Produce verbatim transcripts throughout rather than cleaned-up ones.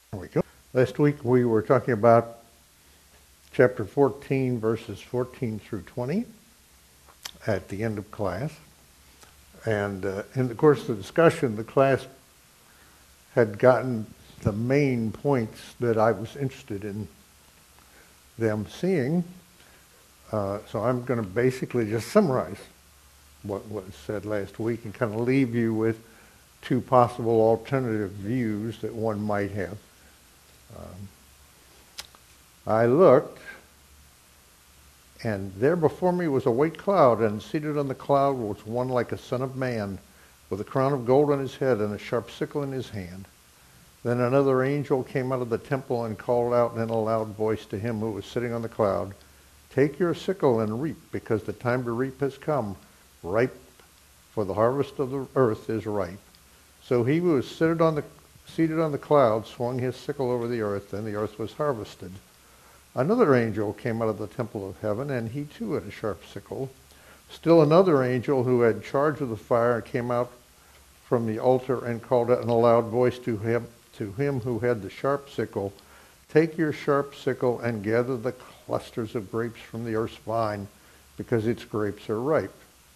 There we go. Last week we were talking about chapter fourteen, verses fourteen through twenty at the end of class. And uh, in the course of the discussion, the class had gotten the main points that I was interested in them seeing. Uh, so I'm going to basically just summarize what was said last week and kind of leave you with two possible alternative views that one might have. Um, I looked, and there before me was a white cloud, and seated on the cloud was one like a son of man, with a crown of gold on his head and a sharp sickle in his hand. Then another angel came out of the temple and called out in a loud voice to him who was sitting on the cloud, "Take your sickle and reap, because the time to reap has come. Ripe, for the harvest of the earth is ripe." So he who was seated on the seated on the cloud swung his sickle over the earth, and the earth was harvested. Another angel came out of the temple of heaven, and he too had a sharp sickle. Still another angel who had charge of the fire came out from the altar and called out in a loud voice to him, to him who had the sharp sickle, "Take your sharp sickle and gather the clusters of grapes from the earth's vine, because its grapes are ripe."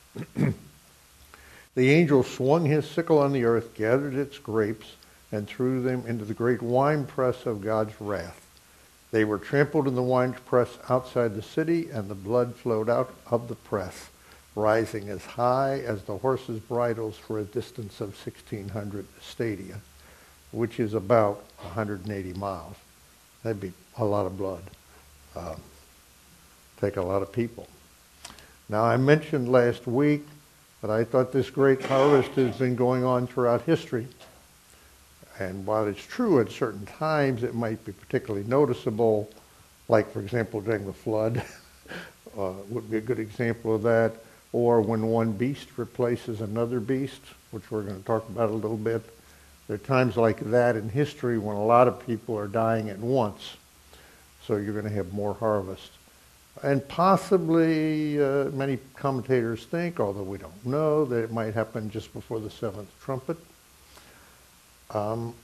The angel swung his sickle on the earth, gathered its grapes, and threw them into the great winepress of God's wrath. They were trampled in the winepress outside the city, and the blood flowed out of the press, rising as high as the horses' bridles for a distance of sixteen hundred stadia, which is about one hundred eighty miles. That'd be a lot of blood. Um, take a lot of people. Now, I mentioned last week that I thought this great harvest has been going on throughout history. And while it's true at certain times it might be particularly noticeable, like, for example, during the flood, uh, would be a good example of that, or when one beast replaces another beast, which we're going to talk about a little bit. There are times like that in history when a lot of people are dying at once, so you're going to have more harvest. And possibly, uh, many commentators think, although we don't know, that it might happen just before the seventh trumpet. Um,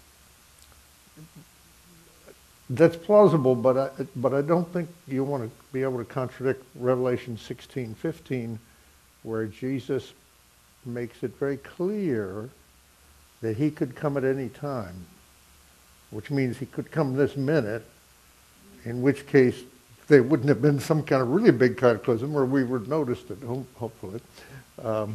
that's plausible, but I, but I don't think you want to be able to contradict Revelation sixteen fifteen, where Jesus makes it very clear that he could come at any time, which means he could come this minute, in which case there wouldn't have been some kind of really big cataclysm, or we would have noticed it, hopefully. Um,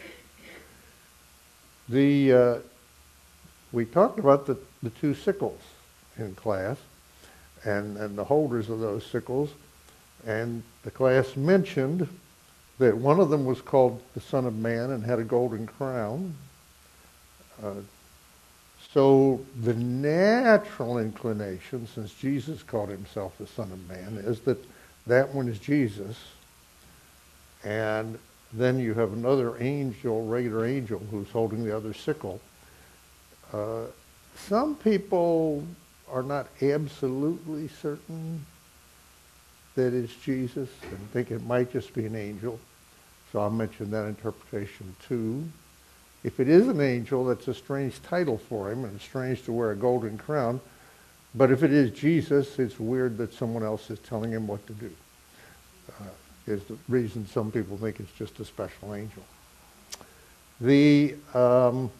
the... Uh, We talked about the, the two sickles in class and, and the holders of those sickles, and the class mentioned that one of them was called the Son of Man and had a golden crown. Uh, so the natural inclination, since Jesus called himself the Son of Man, is that that one is Jesus, and then you have another angel, regular angel, who's holding the other sickle. Uh, some people are not absolutely certain that it's Jesus and think it might just be an angel. So I'll mention that interpretation too. If it is an angel, that's a strange title for him, and it's strange to wear a golden crown. But if it is Jesus, it's weird that someone else is telling him what to do. Uh, is the reason some people think it's just a special angel. The... Um,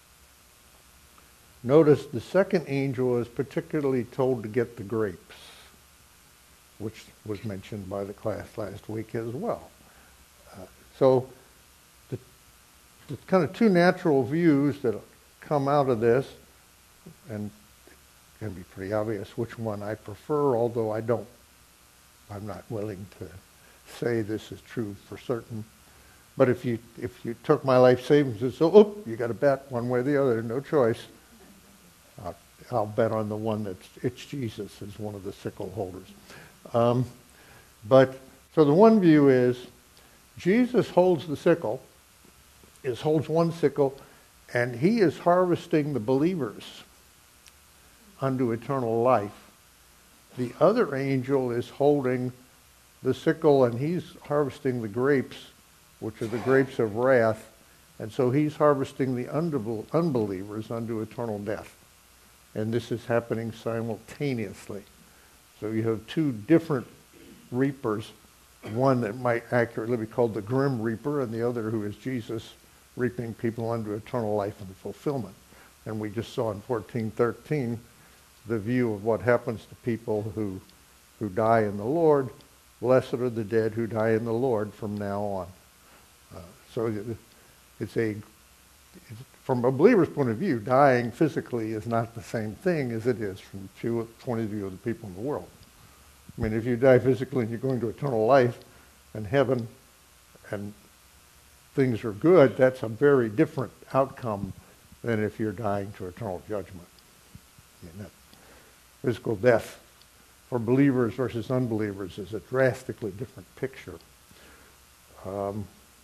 Notice the second angel is particularly told to get the grapes, which was mentioned by the class last week as well. Uh, so the, the kind of two natural views that come out of this, and it can be pretty obvious which one I prefer, although I don't, I'm not willing to say this is true for certain. But if you if you took my life savings and said, oh, you got to bet one way or the other, no choice. I'll, I'll bet on the one that's it's Jesus as one of the sickle holders. Um, but so the one view is Jesus holds the sickle, is holds one sickle, and he is harvesting the believers unto eternal life. The other angel is holding the sickle, and he's harvesting the grapes, which are the grapes of wrath, and so he's harvesting the unbelievers unto eternal death. and this is happening simultaneously. So you have two different reapers, one that might accurately be called the grim reaper, and the other who is Jesus reaping people unto eternal life and fulfillment. And we just saw in fourteen thirteen the view of what happens to people who who die in the Lord. Blessed are the dead who die in the Lord from now on. Uh, so it's a, it's, from a believer's point of view, dying physically is not the same thing as it is from the point of view of the people in the world. I mean, if you die physically and you're going to eternal life and heaven and things are good, that's a very different outcome than if you're dying to eternal judgment. I mean, that physical death for believers versus unbelievers is a drastically different picture. Um,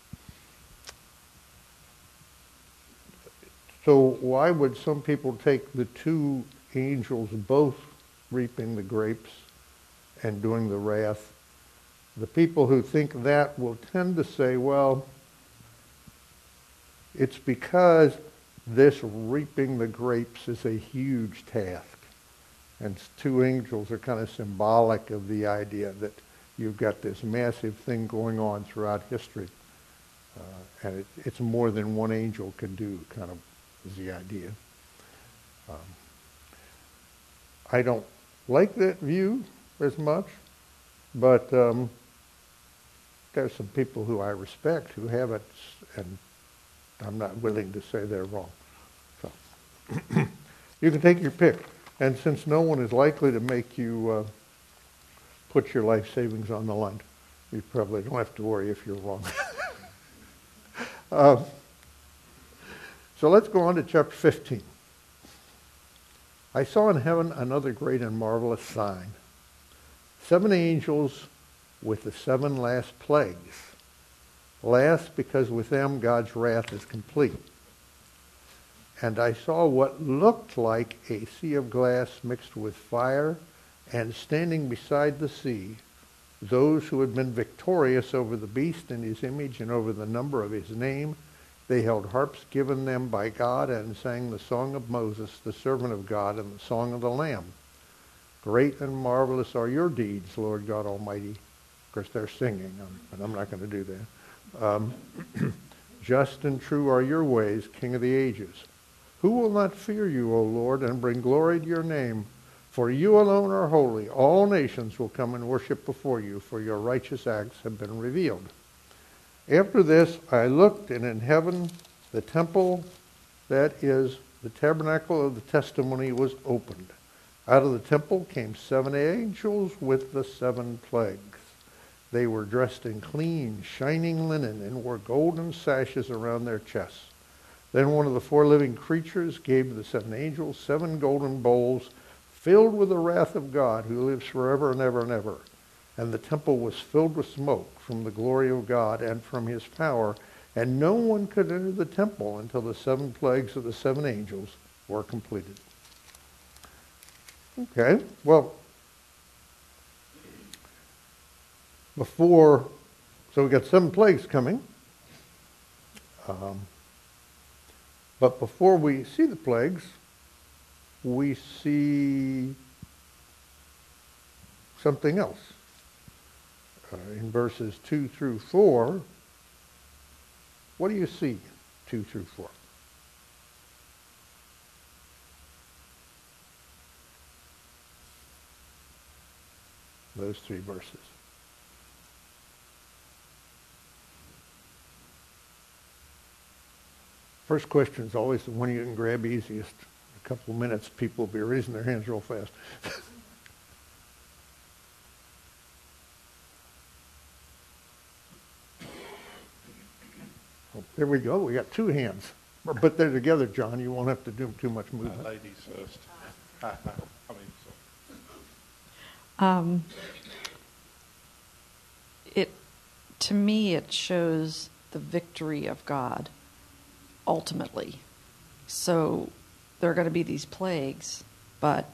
so why would some people take the two angels both reaping the grapes and doing the wrath? The people who think that will tend to say, well, it's because this reaping the grapes is a huge task. And two angels are kind of symbolic of the idea that you've got this massive thing going on throughout history. Uh, and it, it's more than one angel can do, kind of is the idea. Um, I don't like that view as much, but um, there's some people who I respect who have it, and I'm not willing to say they're wrong. So you can take your pick. And since no one is likely to make you uh, put your life savings on the line, you probably don't have to worry if you're wrong. uh, so let's go on to chapter fifteen. I saw in heaven another great and marvelous sign. Seven angels with the seven last plagues. Last because with them God's wrath is complete. And I saw what looked like a sea of glass mixed with fire, and standing beside the sea, those who had been victorious over the beast and his image and over the number of his name. They held harps given them by God and sang the song of Moses, the servant of God, and the song of the Lamb. Great and marvelous are your deeds, Lord God Almighty. Of course, they're singing, but I'm not going to do that. Um, Just and true are your ways, King of the ages. Who will not fear you, O Lord, and bring glory to your name? For you alone are holy. All nations will come and worship before you, for your righteous acts have been revealed. After this I looked, and in heaven the temple, that is, the tabernacle of the testimony, was opened. Out of the temple came seven angels with the seven plagues. They were dressed in clean, shining linen, and wore golden sashes around their chests. Then one of the four living creatures gave the seven angels seven golden bowls filled with the wrath of God, who lives forever and ever and ever. And the temple was filled with smoke from the glory of God and from his power, and no one could enter the temple until the seven plagues of the seven angels were completed. Okay, well, before, so we got seven plagues coming. Um, But before we see the plagues, we see something else. Uh, in verses two through four, what do you see, two through four? Those three verses. First question is always the one you can grab easiest. In a couple of minutes, people will be raising their hands real fast. Oh, there we go. We got two hands. But they're together, John. You won't have to do too much movement. Uh, ladies first. I mean, so. Um, it, to me, it shows the victory of God. Ultimately. So there are going to be these plagues, but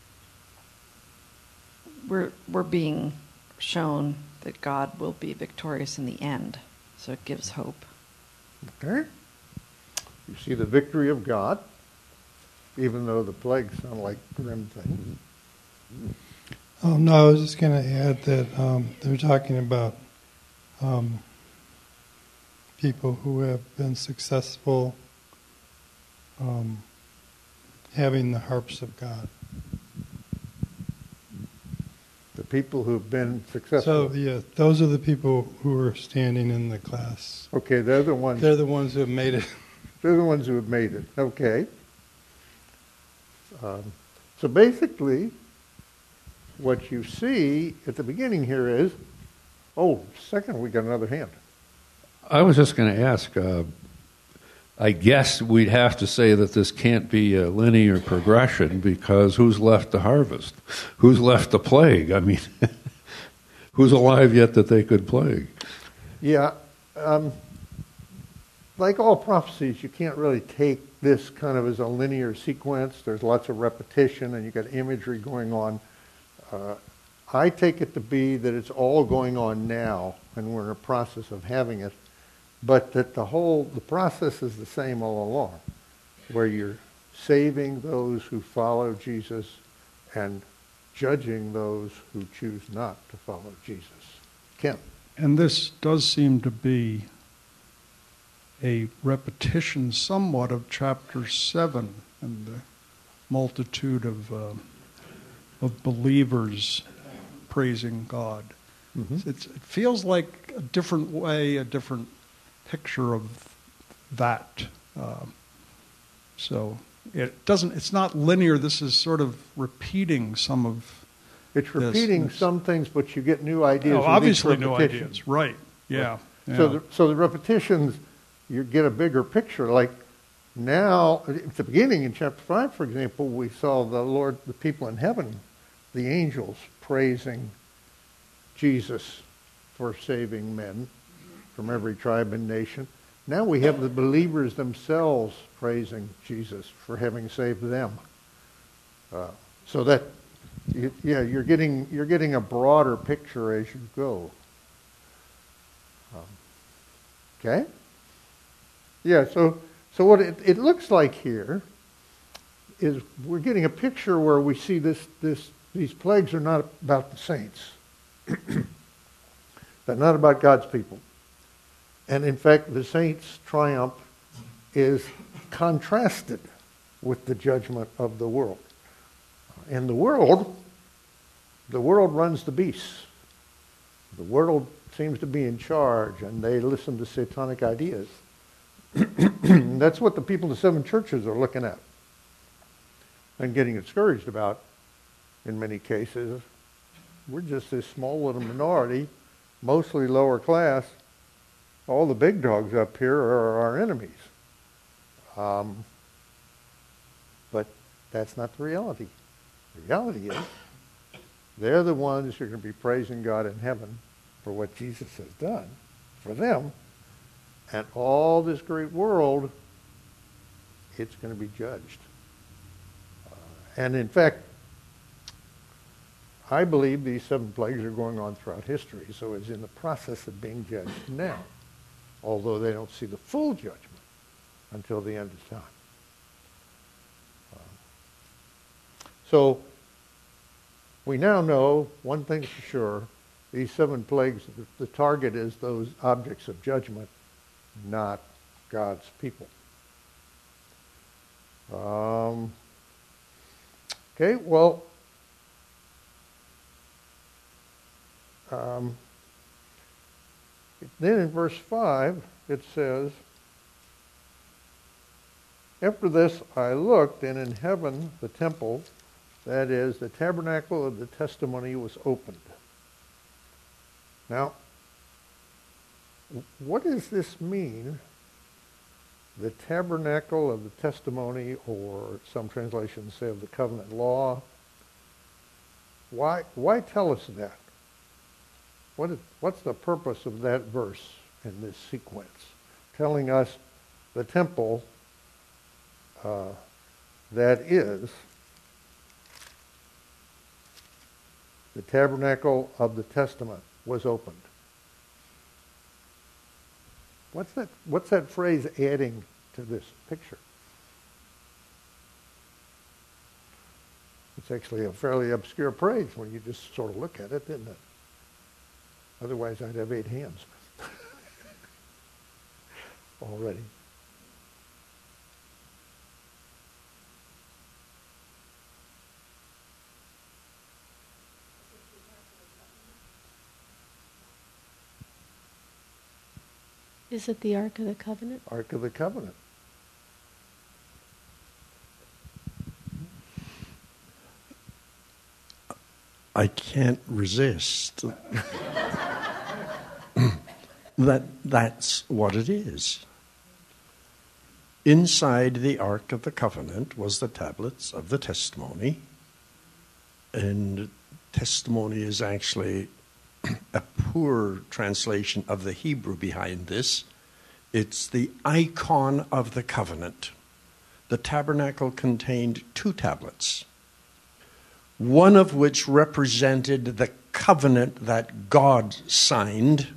we're we're being shown that God will be victorious in the end. So it gives hope. Okay. You see the victory of God. even though the plagues sound like grim things. Oh, no, I was just going to add that um, they're talking about um, people who have been successful um, having the harps of God. The people who've been successful. So, yeah, those are the people who are standing in the class. Okay, they're the ones. They're the ones who have made it. They're the ones who have made it. Okay. Um, so basically, what you see at the beginning here is, oh, second, we got another hand. I was just going to ask, uh, I guess we'd have to say that this can't be a linear progression because who's left to harvest? Who's left to plague? I mean, who's alive yet that they could plague? Yeah. Um, like all prophecies, you can't really take this kind of as a linear sequence. There's lots of repetition and you got imagery going on. Uh, I take it to be that it's all going on now and we're in a process of having it, but that the whole, the process is the same all along, where you're saving those who follow Jesus and judging those who choose not to follow Jesus. Ken? And this does seem to be a repetition somewhat of chapter seven and the multitude of uh, of believers praising God. Mm-hmm. It's, it feels like a different way, a different picture of that. Uh, so it doesn't. It's not linear. This is sort of repeating some of. It's repeating this. some things, but you get new ideas. Oh, with obviously, each new repetition. ideas. Right. Yeah. Right. yeah. So, the, so the repetitions, you get a bigger picture. Like now, at the beginning in chapter five, for example, we saw the Lord, the people in heaven, the angels praising Jesus for saving men from every tribe and nation. Now we have the believers themselves praising Jesus for having saved them. Uh, so that, you, yeah, you're getting you're getting a broader picture as you go. Um, okay. Yeah. So so what it, it looks like here is we're getting a picture where we see this this these plagues are not about the saints. They're not about God's people. And in fact, the saints' triumph is contrasted with the judgment of the world. In the world, the world runs the beasts. The world seems to be in charge, and they listen to satanic ideas. That's what the people of the seven churches are looking at and getting discouraged about in many cases. We're just this small little minority, mostly lower class. All the big dogs up here are our enemies. Um, but that's not the reality. The reality is they're the ones who are going to be praising God in heaven for what Jesus has done for them. And all this great world, it's going to be judged. Uh, and in fact, I believe these seven plagues are going on throughout history, so it's in the process of being judged now, although they don't see the full judgment until the end of time. Uh, so we now know one thing for sure, these seven plagues, the, the target is those objects of judgment, not God's people. Um, okay, well, Um, then in verse five, it says, after this I looked, and in heaven the temple, that is, the tabernacle of the testimony, was opened. Now, what does this mean? The tabernacle of the testimony, or some translations say of the covenant law. Why, why tell us that? What is, what's the purpose of that verse in this sequence? Telling us the temple uh, that is the tabernacle of the testament was opened. What's that, what's that phrase adding to this picture? It's actually a fairly obscure praise when you just sort of look at it, isn't it? Otherwise, I'd have eight hands already. Is it the Ark of the Covenant? Ark of the Covenant. I can't resist. that that's what it is. Inside the Ark of the Covenant was the tablets of the testimony. And testimony is actually a poor translation of the Hebrew behind this. It's the icon of the covenant. The tabernacle contained two tablets, one of which represented the covenant that God signed.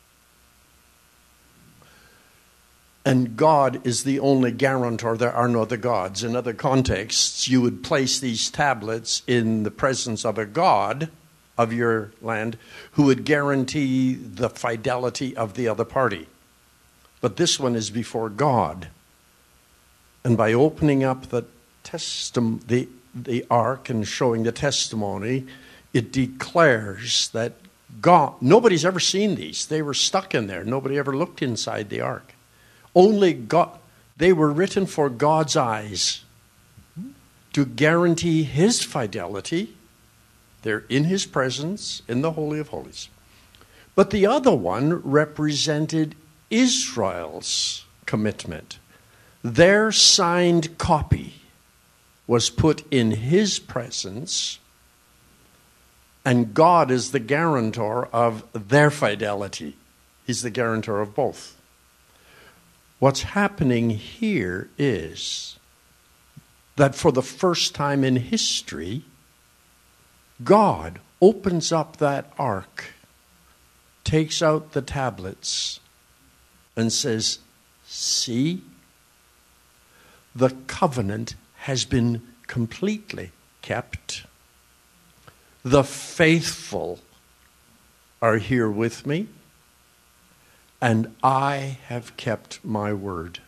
And God is the only guarantor. There are no other gods. In other contexts, you would place these tablets in the presence of a god of your land who would guarantee the fidelity of the other party. But this one is before God. And by opening up the testim- the, the ark and showing the testimony, it declares that God, nobody's ever seen these. They were stuck in there. Nobody ever looked inside the ark. Only God, they were written for God's eyes to guarantee his fidelity. They're in his presence in the Holy of Holies. But the other one represented Israel's commitment. Their signed copy was put in his presence, and God is the guarantor of their fidelity. He's the guarantor of both. What's happening here is that for the first time in history, God opens up that ark, takes out the tablets, and says, see, the covenant has been completely kept. The faithful are here with me, and I have kept my word.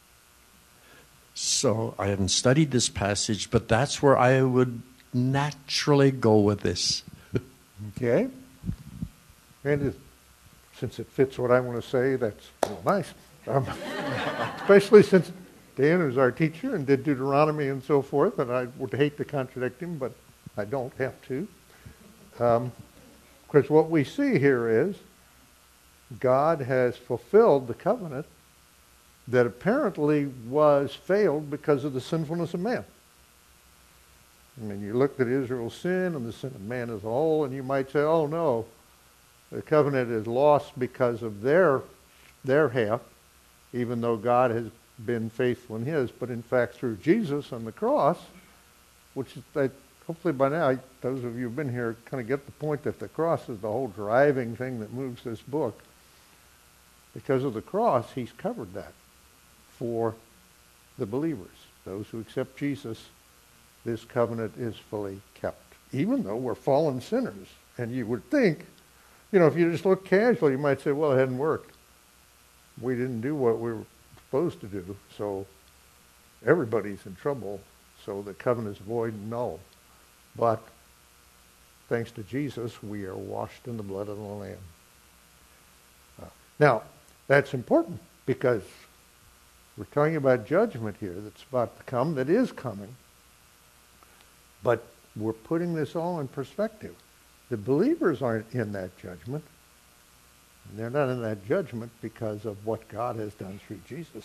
So I haven't studied this passage, but that's where I would naturally go with this. Okay. And it, since it fits what I want to say, that's real nice. Um, especially since Dan is our teacher and did Deuteronomy and so forth, and I would hate to contradict him, but I don't have to. Um, because what we see here is God has fulfilled the covenant that apparently was failed because of the sinfulness of man. I mean, you looked at Israel's sin and the sin of man as a whole, and you might say, oh no, the covenant is lost because of their their half, even though God has been faithful in his. But in fact, through Jesus on the cross, which is, I, hopefully by now, I, those of you who've been here kind of get the point that the cross is the whole driving thing that moves this book. Because of the cross, he's covered that for the believers. Those who accept Jesus, this covenant is fully kept, even though we're fallen sinners. And you would think, you know, if you just look casually, you might say, well, it hadn't worked. We didn't do what we were supposed to do, so everybody's in trouble, so the covenant's void and null. But thanks to Jesus, we are washed in the blood of the Lamb. Uh, now, that's important because we're talking about judgment here that's about to come, that is coming. But we're putting this all in perspective. The believers aren't in that judgment. And they're not in that judgment because of what God has done through Jesus.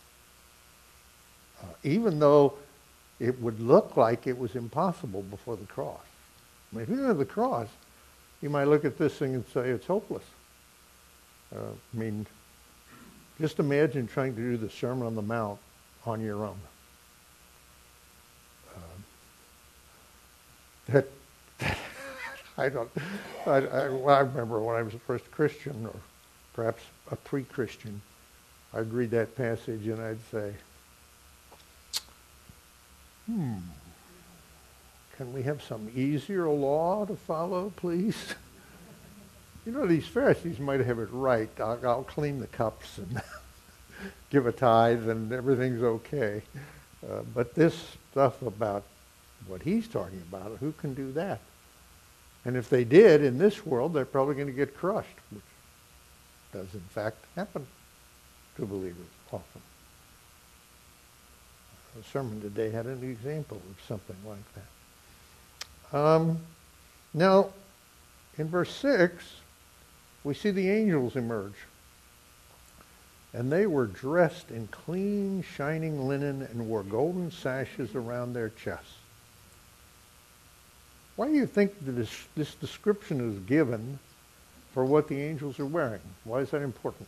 Uh, even though it would look like it was impossible before the cross. I mean, if you look at the cross, you might look at this thing and say it's hopeless. Uh, I mean, just imagine trying to do the Sermon on the Mount on your own. Uh, that, that I don't. I, I, well, I remember when I was a first Christian, or perhaps a pre-Christian, I'd read that passage and I'd say, "Hmm, can we have some easier law to follow, please? You know, these Pharisees might have it right. I'll, I'll clean the cups and give a tithe and everything's okay. Uh, but this stuff about what he's talking about, who can do that? And if they did in this world, they're probably going to get crushed, which does in fact happen to believers often. The sermon today had an example of something like that. Um, now, in verse six, we see the angels emerge. And they were dressed in clean, shining linen and wore golden sashes around their chests. Why do you think that this, this description is given for what the angels are wearing? Why is that important?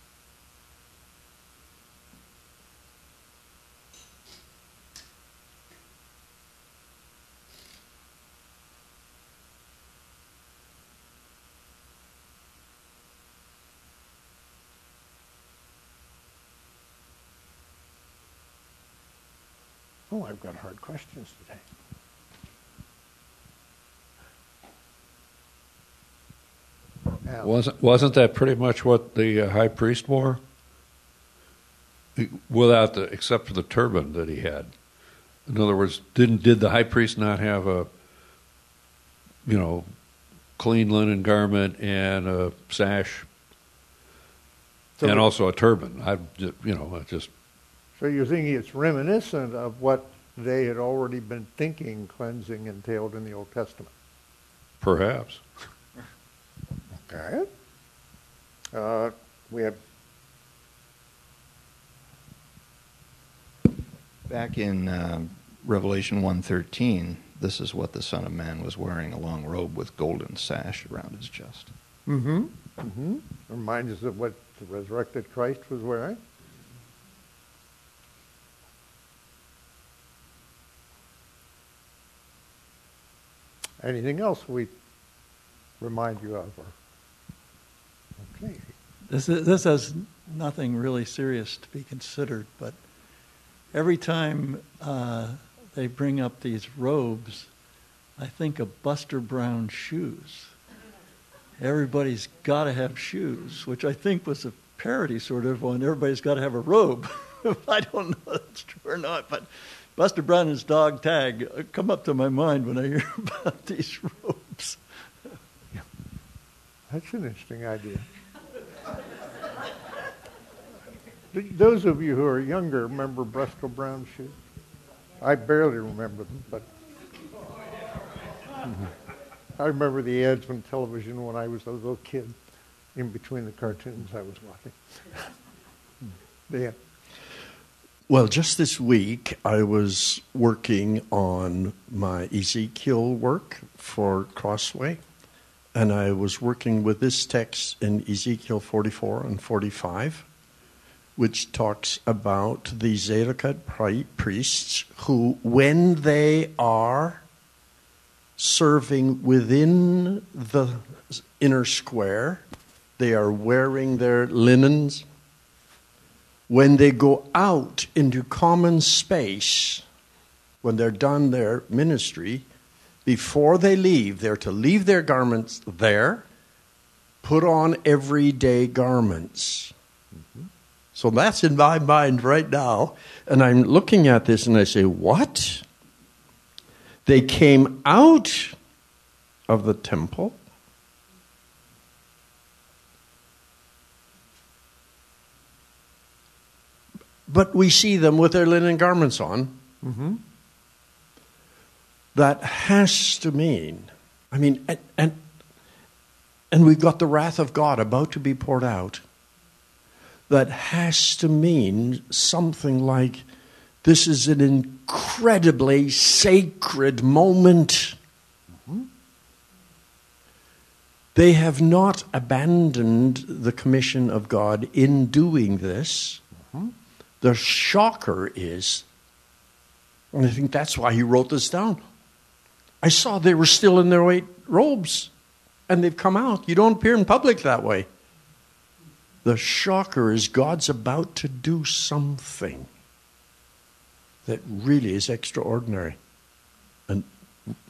Oh, I've got hard questions today. Now, Wasn't wasn't that pretty much what the uh, high priest wore? He- Without the, except for the turban that he had. In other words, didn't did the high priest not have a, you know, clean linen garment and a sash, So and we- also a turban? I, ju- you know, I just so you're thinking it's reminiscent of what they had already been thinking cleansing entailed in the Old Testament. perhaps. Okay. Uh, we have Back in um, Revelation one thirteen, this is what the Son of Man was wearing, a long robe with golden sash around his chest. Mm-hmm. Mm-hmm. Reminds us of what the resurrected Christ was wearing. Anything else we remind you of? Or? Okay. This is, this has nothing really serious to be considered, but every time uh, they bring up these robes, I think of Buster Brown shoes. Everybody's got to have shoes, which I think was a parody sort of on everybody's got to have a robe. I don't know if that's true or not, but Buster Brown and his dog Tag come up to my mind when I hear about these robes. That's an interesting idea. Th- Those of you who are younger remember Buster Brown shoes? I barely remember them, but I remember the ads on television when I was a little kid, in between the cartoons I was watching. Yeah. Well, just this week, I was working on my Ezekiel work for Crossway, and I was working with this text in Ezekiel forty-four and forty-five, which talks about the Zadokite pri- priests who, when they are serving within the inner square, they are wearing their linens. When they go out into common space, when they're done their ministry, before they leave, they're to leave their garments there, put on everyday garments. Mm-hmm. So that's in my mind right now. And I'm looking at this and I say, what? They came out of the temple. But we see them with their linen garments on. Mm-hmm. That has to mean, I mean, and, and and we've got the wrath of God about to be poured out. That has to mean something like, this is an incredibly sacred moment. Mm-hmm. They have not abandoned the commission of God in doing this. Mm-hmm. The shocker is, and I think that's why he wrote this down, I saw they were still in their white robes, and they've come out. You don't appear in public that way. The shocker is God's about to do something that really is extraordinary. And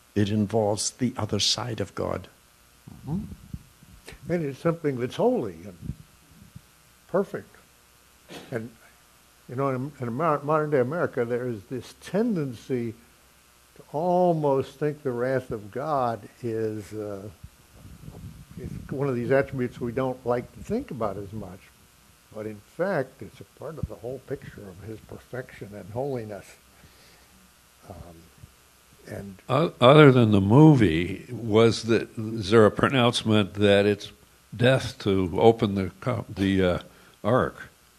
It involves the other side of God. Mm-hmm. And it's something that's holy and perfect. And, you know, in, in modern day America, there is this tendency to almost think the wrath of God is, uh, is one of these attributes we don't like to think about as much. But in fact, it's a part of the whole picture of his perfection and holiness. Um, and O- Other than the movie, was that is there a pronouncement that it's death to open the co- the uh, ark?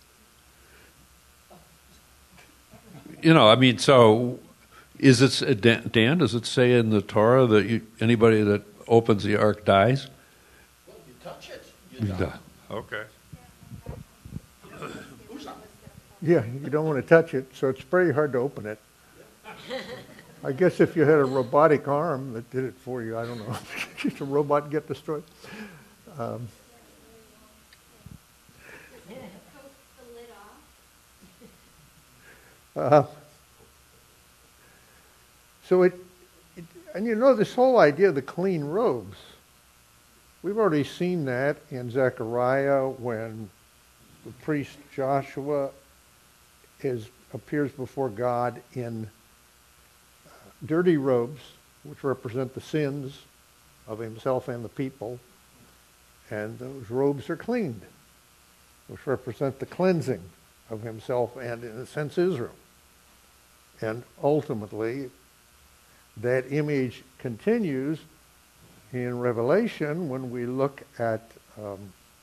You know, I mean, so is it Dan? Dan, does it say in the Torah that you, anybody that opens the ark dies? Well, you touch it, you die. Okay. yeah, you don't want to touch it, so it's pretty hard to open it. I guess if you had a robotic arm that did it for you, I don't know, just a robot get destroyed. Um, uh, so it, it, and you know, this whole idea of the clean robes, we've already seen that in Zechariah when the priest Joshua is appears before God in dirty robes, which represent the sins of himself and the people, and those robes are cleaned, which represent the cleansing of himself and, in a sense, Israel. And ultimately, that image continues in Revelation when we look at um,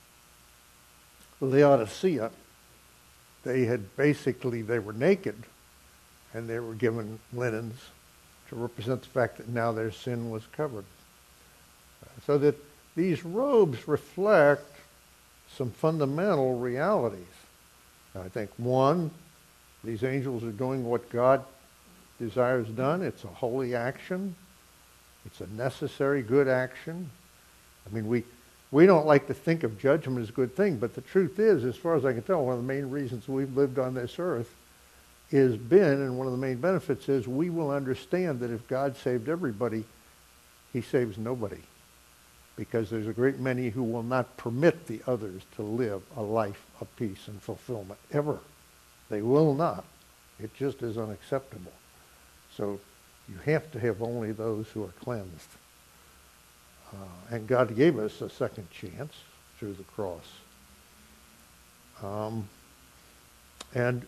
Laodicea. They had basically, they were naked, and they were given linens to represent the fact that now their sin was covered. So that these robes reflect some fundamental realities. I think, one, these angels are doing what God desires done. It's a holy action. It's a necessary good action. I mean, we we don't like to think of judgment as a good thing, but the truth is, as far as I can tell, one of the main reasons we've lived on this earth is been, and one of the main benefits is, we will understand that if God saved everybody, he saves nobody. Because there's a great many who will not permit the others to live a life of peace and fulfillment, ever. They will not. It just is unacceptable. So you have to have only those who are cleansed. Uh, and God gave us a second chance through the cross. Um, and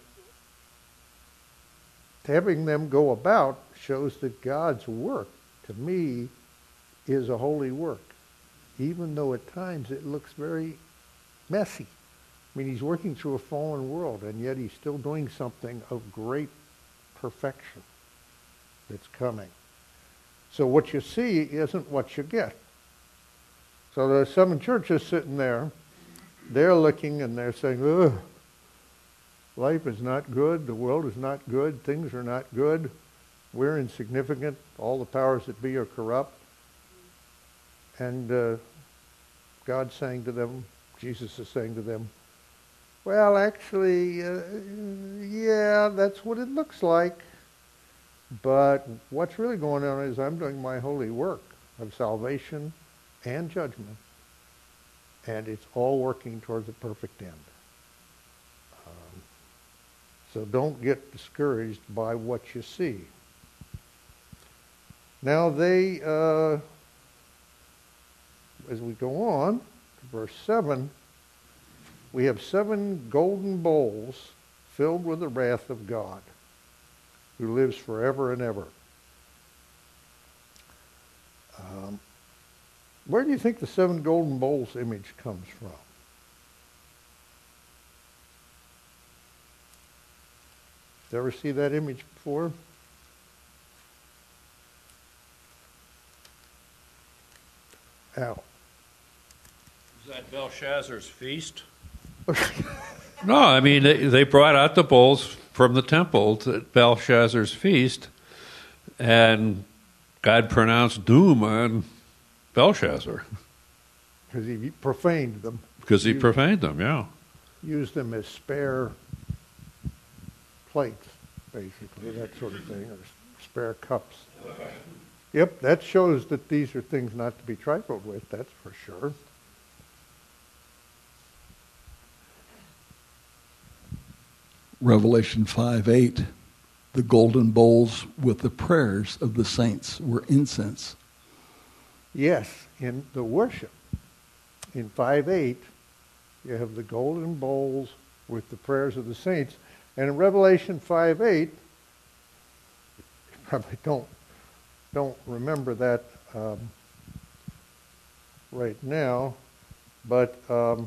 having them go about shows that God's work, to me, is a holy work, even though at times it looks very messy. I mean, he's working through a fallen world, and yet he's still doing something of great perfection that's coming. So what you see isn't what you get. So the seven churches sitting there, they're looking and they're saying, ugh, life is not good, the world is not good, things are not good, we're insignificant, all the powers that be are corrupt. And uh, God's saying to them, Jesus is saying to them, well, actually, uh, yeah, that's what it looks like. But what's really going on is I'm doing my holy work of salvation and judgment. And it's all working towards a perfect end. Um, so don't get discouraged by what you see. Now they, uh, as we go on to verse seven, we have seven golden bowls filled with the wrath of God, who lives forever and ever. Um, where do you think the seven golden bowls image comes from? Did you ever see that image before? Al. Is that Belshazzar's feast? No, I mean, they, they brought out the bowls from the temple to Belshazzar's feast, and God pronounced doom on Belshazzar. Because he profaned them. Because he used, profaned them, yeah. Used them as spare plates, basically, that sort of thing, or spare cups. Yep, that shows that these are things not to be trifled with, that's for sure. Revelation five eight, the golden bowls with the prayers of the saints were incense. Yes, in the worship. In five eight, you have the golden bowls with the prayers of the saints. And in Revelation five eight, you probably don't, don't remember that um, right now, but um,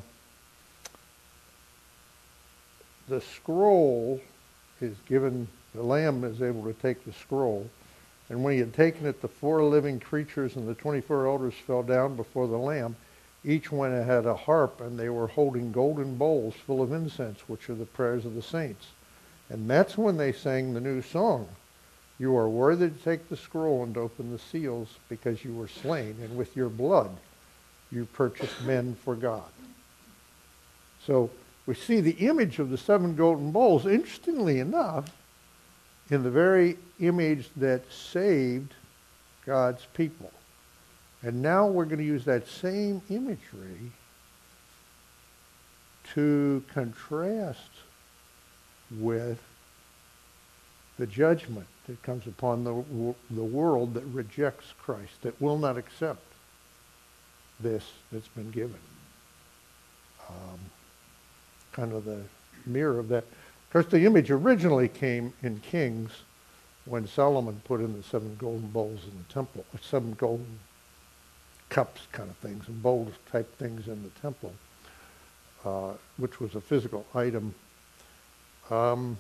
the scroll is given, the Lamb is able to take the scroll. And when he had taken it, the four living creatures and the twenty-four elders fell down before the Lamb. Each one had a harp, and they were holding golden bowls full of incense, which are the prayers of the saints. And that's when they sang the new song. You are worthy to take the scroll and to open the seals, because you were slain, and with your blood you purchased men for God. So we see the image of the seven golden bowls, interestingly enough, in the very image that saved God's people. And now we're going to use that same imagery to contrast with the judgment that comes upon the, the world that rejects Christ, that will not accept this that's been given. Um, kind of the mirror of that. Of course, the image originally came in Kings when Solomon put in the seven golden bowls in the temple, seven golden cups kind of things, and bowls type things in the temple, uh, which was a physical item. Um,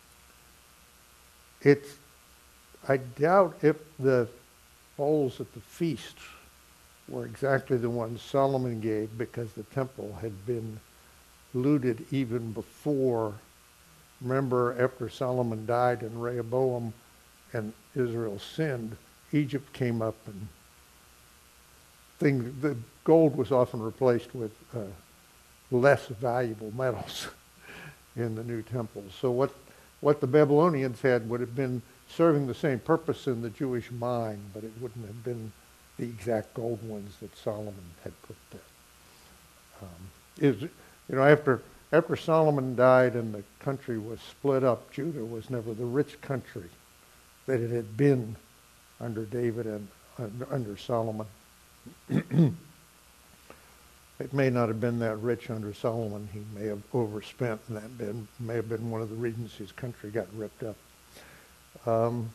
it's, I doubt if the bowls at the feast were exactly the ones Solomon gave, because the temple had been looted even before. Remember, after Solomon died and Rehoboam and Israel sinned, Egypt came up, and things, the gold was often replaced with uh, less valuable metals in the new temple. So what what the Babylonians had would have been serving the same purpose in the Jewish mind, but it wouldn't have been the exact gold ones that Solomon had put there. Um, is you know after after Solomon died and the country was split up, Judah was never the rich country that it had been under David and uh, under Solomon. It may not have been that rich under Solomon. He may have overspent, and that been, may have been one of the reasons his country got ripped up. Um,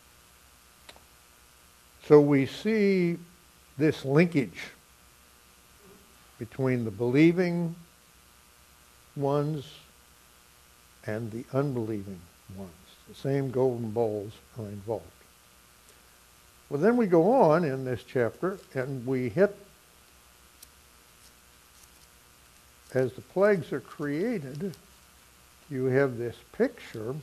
so we see this linkage between the believing ones and the unbelieving ones. The same golden bowls are involved. Well, then we go on in this chapter, and we hit, as the plagues are created, you have this picture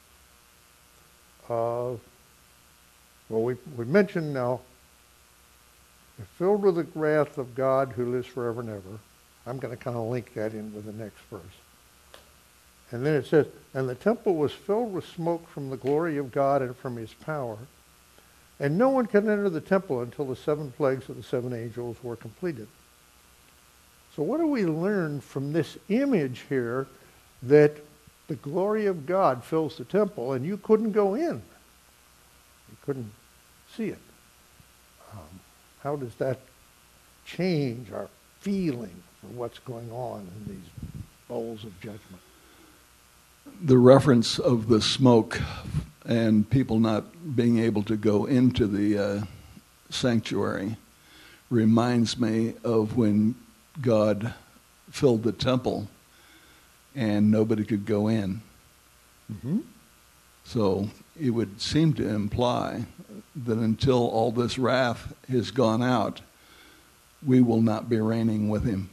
of, well, we, we mentioned now, they're filled with the wrath of God who lives forever and ever. I'm going to kind of link that in with the next verse. And then it says, and the temple was filled with smoke from the glory of God and from his power. And no one could enter the temple until the seven plagues of the seven angels were completed. So what do we learn from this image here, that the glory of God fills the temple and you couldn't go in? You couldn't see it. Um, how does that change our feeling for what's going on in these bowls of judgment? The reference of the smoke and people not being able to go into the uh, sanctuary reminds me of when God filled the temple and nobody could go in. Mm-hmm. So it would seem to imply that until all this wrath has gone out, we will not be reigning with him.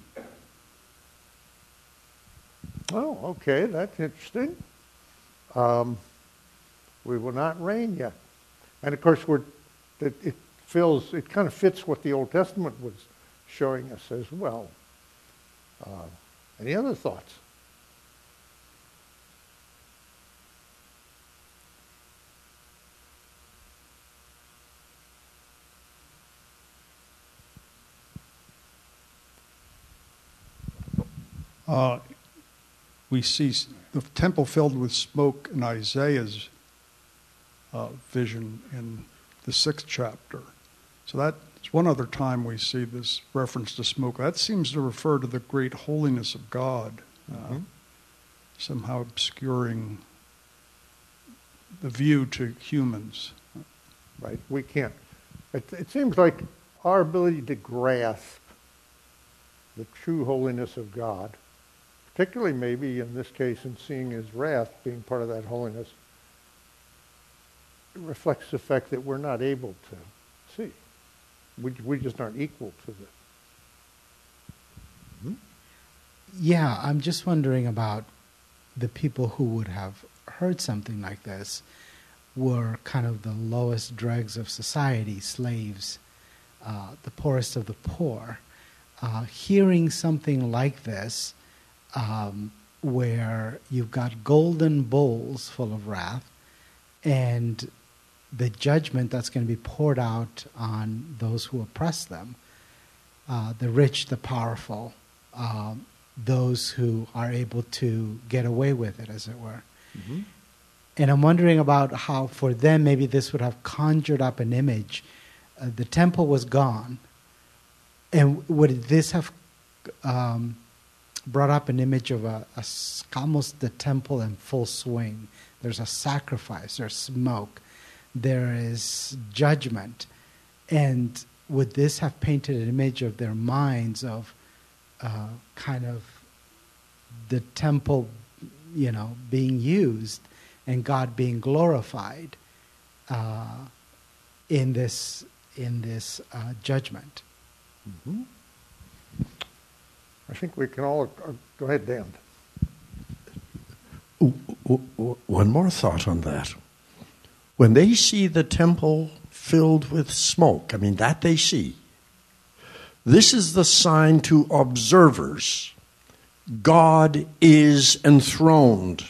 Oh, okay, that's interesting. Um, we will not reign yet. And of course, we're, it, it feels, it kind of fits what the Old Testament was showing us as well. Uh, any other thoughts? Uh, we see the temple filled with smoke in Isaiah's uh, vision in the sixth chapter. So that's one other time we see this reference to smoke. That seems to refer to the great holiness of God, uh, mm-hmm. somehow obscuring the view to humans. Right, we can't. It, it seems like our ability to grasp the true holiness of God, particularly maybe in this case in seeing his wrath being part of that holiness, it reflects the fact that we're not able to see. We, we just aren't equal to this. Hmm? Yeah, I'm just wondering about the people who would have heard something like this were kind of the lowest dregs of society, slaves, uh, the poorest of the poor. Uh, hearing something like this, um, where you've got golden bowls full of wrath, and the judgment that's going to be poured out on those who oppress them, uh, the rich, the powerful, uh, those who are able to get away with it, as it were. Mm-hmm. And I'm wondering about how, for them, maybe this would have conjured up an image. Uh, the temple was gone. And would this have um, brought up an image of a, a, almost the temple in full swing? There's a sacrifice, there's smoke, there is judgment. And would this have painted an image of their minds of uh, kind of the temple, you know, being used and God being glorified uh, in this in this uh, judgment? Mm-hmm. I think we can all uh, go ahead, Dan. One more thought on that. When they see the temple filled with smoke, I mean, that they see, this is the sign to observers. God is enthroned.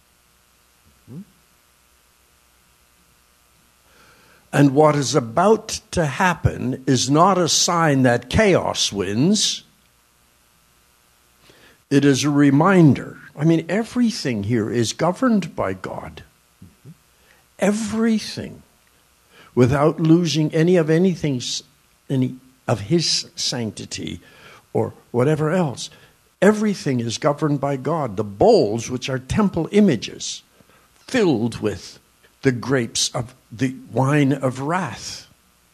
And what is about to happen is not a sign that chaos wins. It is a reminder. I mean, everything here is governed by God. Mm-hmm. Everything. Without losing any of anything, any of his sanctity or whatever else. Everything is governed by God. The bowls, which are temple images, filled with the grapes of the wine of wrath.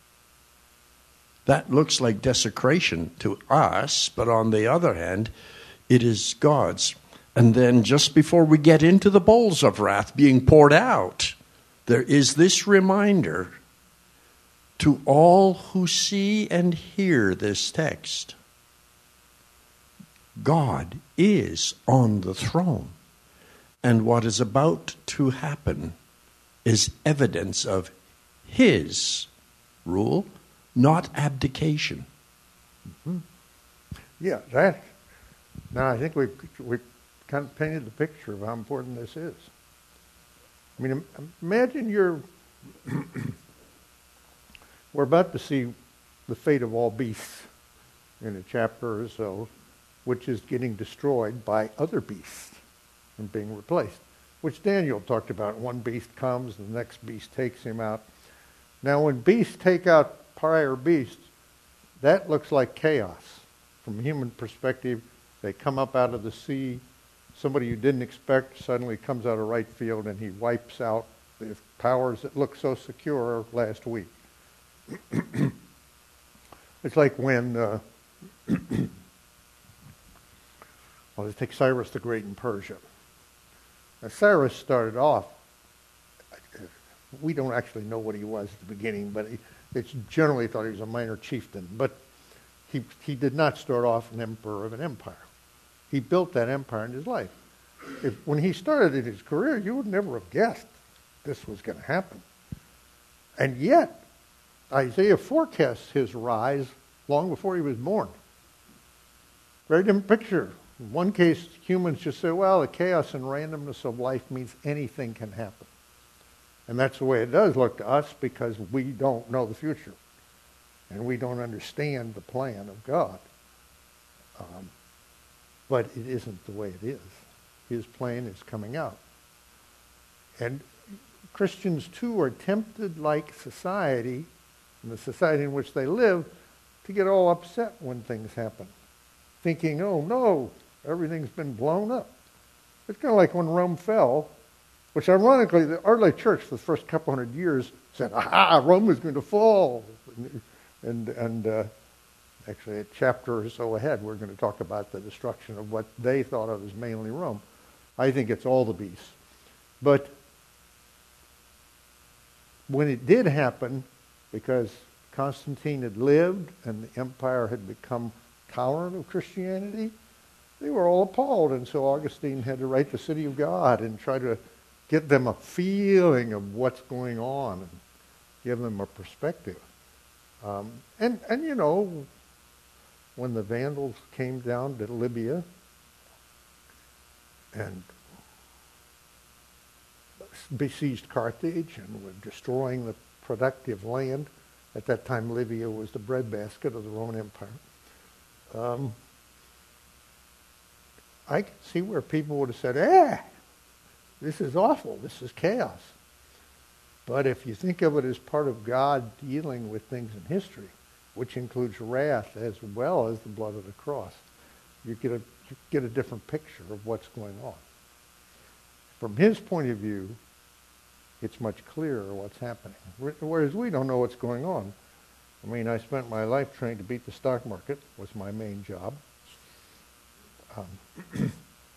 That looks like desecration to us, but on the other hand, it is God's. And then just before we get into the bowls of wrath being poured out, there is this reminder to all who see and hear this text. God is on the throne. And what is about to happen is evidence of his rule, not abdication. Mm-hmm. Yeah, that. Now I think we've we've kind of painted the picture of how important this is. I mean, imagine you're we're about to see the fate of all beasts in a chapter or so, which is getting destroyed by other beasts and being replaced, which Daniel talked about. One beast comes, the next beast takes him out. Now, when beasts take out prior beasts, that looks like chaos. From a human perspective, they come up out of the sea. Somebody you didn't expect suddenly comes out of right field, and he wipes out the powers that looked so secure last week. It's like when, uh, well, let's take Cyrus the Great in Persia. Now, Cyrus started off, we don't actually know what he was at the beginning, but he, it's generally thought he was a minor chieftain. But he he did not start off an emperor of an empire. He built that empire in his life. If, when he started in his career, you would never have guessed this was going to happen. And yet, Isaiah forecasts his rise long before he was born. Very different picture. In one case, humans just say, well, the chaos and randomness of life means anything can happen. And that's the way it does look to us, because we don't know the future. And we don't understand the plan of God. Um, But it isn't the way it is. His plan is coming out. And Christians, too, are tempted, like society, and the society in which they live, to get all upset when things happen, thinking, oh, no, everything's been blown up. It's kind of like when Rome fell, which ironically, the early church for the first couple hundred years said, aha, Rome is going to fall. And, and uh, actually a chapter or so ahead, we're going to talk about the destruction of what they thought of as mainly Rome. I think it's all the beasts. But when it did happen, because Constantine had lived and the empire had become tolerant of Christianity, they were all appalled. And so Augustine had to write the City of God and try to get them a feeling of what's going on and give them a perspective. Um, and, and, you know, when the Vandals came down to Libya and besieged Carthage and were destroying the productive land, at that time Libya was the breadbasket of the Roman Empire, um, I can see where people would have said, eh, this is awful, this is chaos. But if you think of it as part of God dealing with things in history, which includes wrath as well as the blood of the cross, you get a, you get a different picture of what's going on. From his point of view, it's much clearer what's happening. Whereas we don't know what's going on. I mean, I spent my life trying to beat the stock market, was my main job. Um,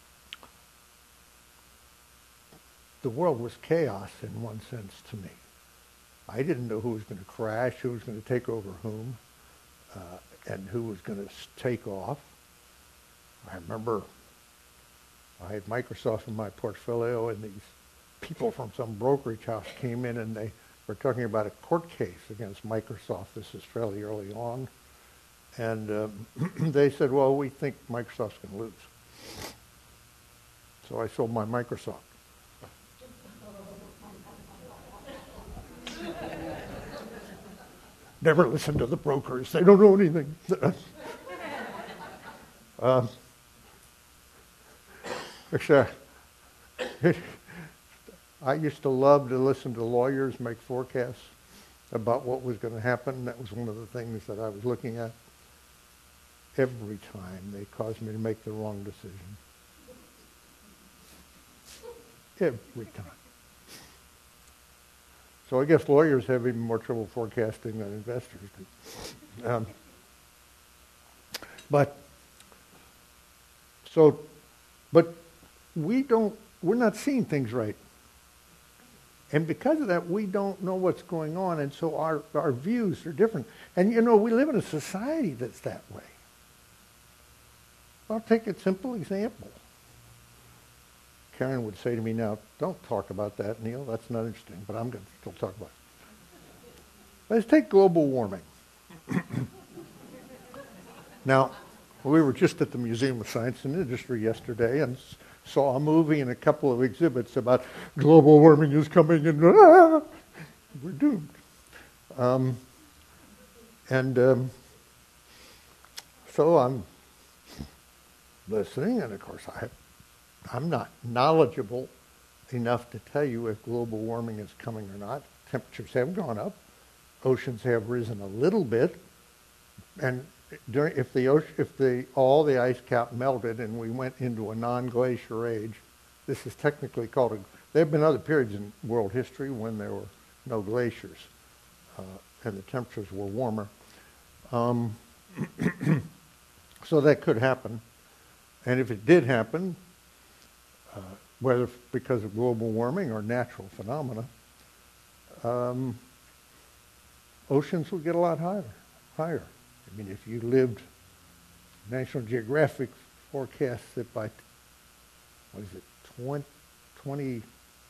the world was chaos in one sense to me. I didn't know who was going to crash, who was going to take over whom, uh, and who was going to take off. I remember I had Microsoft in my portfolio, and these people from some brokerage house came in and they were talking about a court case against Microsoft. This is fairly early on. And um, they said, well, we think Microsoft's going to lose. So I sold my Microsoft. Never listen to the brokers. They don't know anything. um, actually, I used to love to listen to lawyers make forecasts about what was going to happen. That was one of the things that I was looking at. Every time they caused me to make the wrong decision. Every time. So I guess lawyers have even more trouble forecasting than investors do. Um, but so, but we don't. We're not seeing things right. And because of that, we don't know what's going on, and so our, our views are different. And, you know, we live in a society that's that way. I'll take a simple example. Karen would say to me now, don't talk about that, Neil. That's not interesting, but I'm going to still talk about it. Let's take global warming. Now, we were just at the Museum of Science and Industry yesterday and saw a movie and a couple of exhibits about global warming is coming and ah, we're doomed. Um, and um, so I'm listening, and of course I, I'm not knowledgeable enough to tell you if global warming is coming or not. Temperatures have gone up. Oceans have risen a little bit. And during, if the ocean, if the all the ice cap melted and we went into a non-glacier age, this is technically called a. There have been other periods in world history when there were no glaciers, uh, and the temperatures were warmer. Um, so that could happen, and if it did happen, uh, whether because of global warming or natural phenomena, um, oceans would get a lot higher. Higher. I mean, if you lived, National Geographic forecasts that by, what is it, twenty-one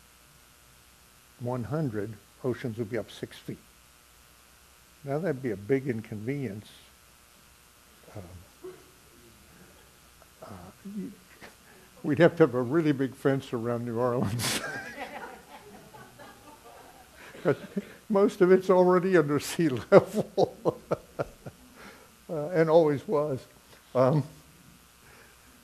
hundred, oceans would be up six feet. Now, that'd be a big inconvenience. Um, uh, you, we'd have to have a really big fence around New Orleans. Most of it's already under sea level. Uh, and always was. Um,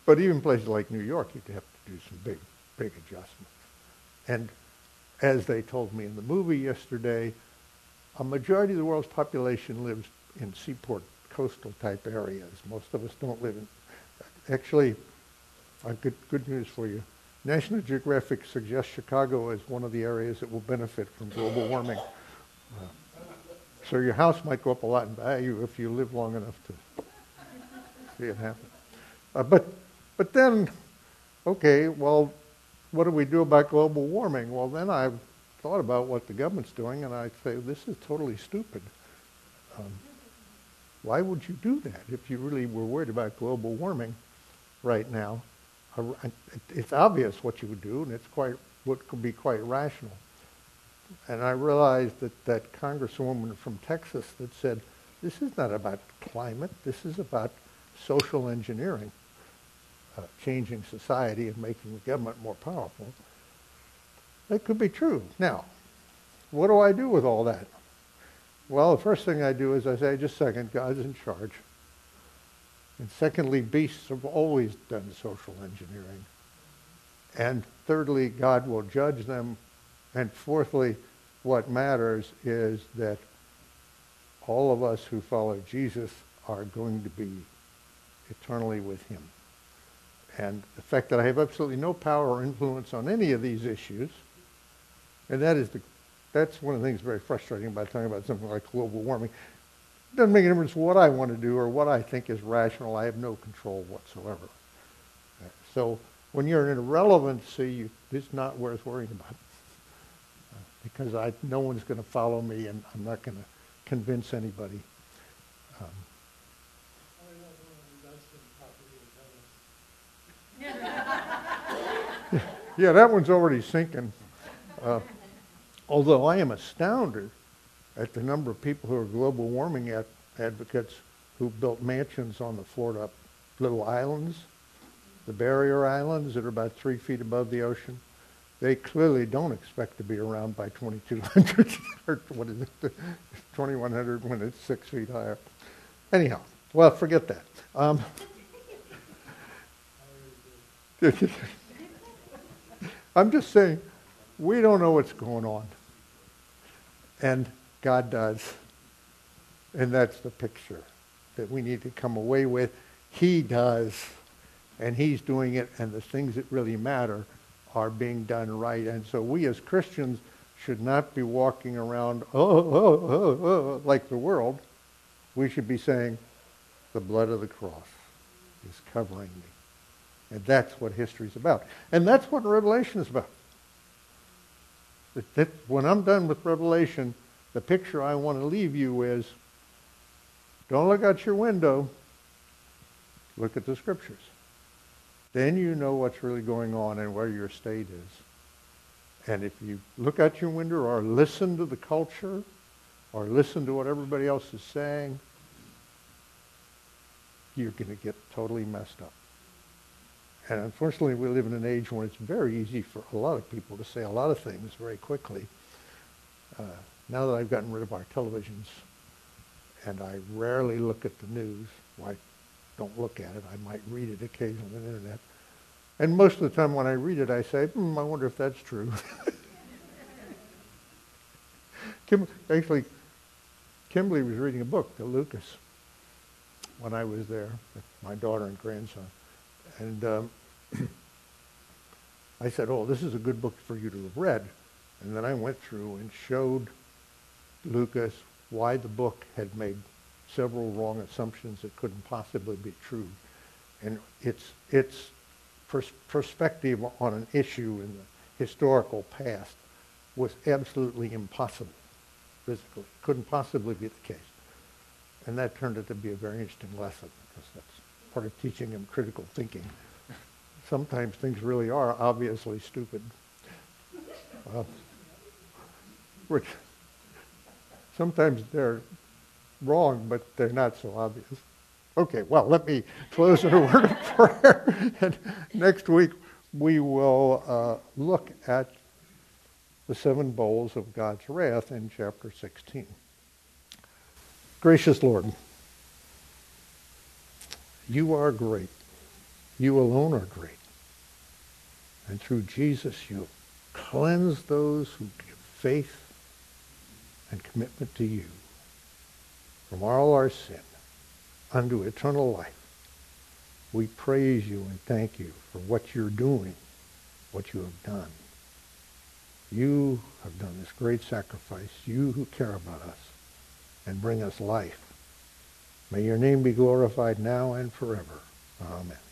But even places like New York, you'd have to do some big, big adjustments. And as they told me in the movie yesterday, a majority of the world's population lives in seaport, coastal type areas. Most of us don't live in. Actually, uh, good, good news for you. National Geographic suggests Chicago as one of the areas that will benefit from global warming. Uh, so your house might go up a lot in value if you live long enough to see it happen. Uh, but, but then, okay, well, what do we do about global warming? Well, then I thought about what the government's doing, and I say, this is totally stupid. Um, why would you do that if you really were worried about global warming right now? Uh, it's obvious what you would do, and it's quite what could be quite rational. And I realized that that congresswoman from Texas that said, this is not about climate, this is about social engineering, uh, changing society and making the government more powerful. That could be true. Now, what do I do with all that? Well, the first thing I do is I say, just a second, God's in charge. And secondly, beasts have always done social engineering. And thirdly, God will judge them. And fourthly, what matters is that all of us who follow Jesus are going to be eternally with him. And the fact that I have absolutely no power or influence on any of these issues, and that is the, that's one of the things very frustrating about talking about something like global warming. It doesn't make any difference what I want to do or what I think is rational. I have no control whatsoever. So when you're in irrelevancy, you, it's not worth worrying about. Uh, because I, no one's going to follow me, and I'm not going to convince anybody. Um, yeah, that one's already sinking. Uh, although I am astounded at the number of people who are global warming ad- advocates who built mansions on the Florida little islands, the barrier islands that are about three feet above the ocean. They clearly don't expect to be around by twenty-two hundred or what is it, twenty-one hundred when it's six feet higher. Anyhow, well, forget that. Um, I'm just saying, we don't know what's going on. And God does. And that's the picture that we need to come away with. He does. And he's doing it, and the things that really matter are being done right. And so we as Christians should not be walking around, oh, oh, oh, oh, like the world. We should be saying, the blood of the cross is covering me. And that's what history's about. And that's what Revelation is about. That, that, when I'm done with Revelation, the picture I want to leave you is, don't look out your window, look at the scriptures. Then you know what's really going on and where your state is. And if you look out your window or listen to the culture or listen to what everybody else is saying, you're going to get totally messed up. And unfortunately, we live in an age when it's very easy for a lot of people to say a lot of things very quickly. Uh, now that I've gotten rid of our televisions and I rarely look at the news, well, I don't look at it. I might read it occasionally on the internet. And most of the time when I read it, I say, hmm, I wonder if that's true. Kim, actually, Kimberly was reading a book to Lucas when I was there with my daughter and grandson. And um, I said, oh, this is a good book for you to have read. And then I went through and showed Lucas why the book had made several wrong assumptions that couldn't possibly be true. And its its pers- perspective on an issue in the historical past was absolutely impossible physically. Couldn't possibly be the case. And that turned out to be a very interesting lesson, because that's part of teaching him critical thinking. Sometimes things really are obviously stupid. Uh, which sometimes they're wrong, but they're not so obvious. Okay, well, let me close in a word of prayer. And next week we will uh, look at the seven bowls of God's wrath in chapter sixteen. Gracious Lord, you are great. You alone are great. And through Jesus, you cleanse those who give faith and commitment to you from all our sin unto eternal life. We praise you and thank you for what you're doing, what you have done. You have done this great sacrifice, you who care about us and bring us life. May your name be glorified now and forever. Amen.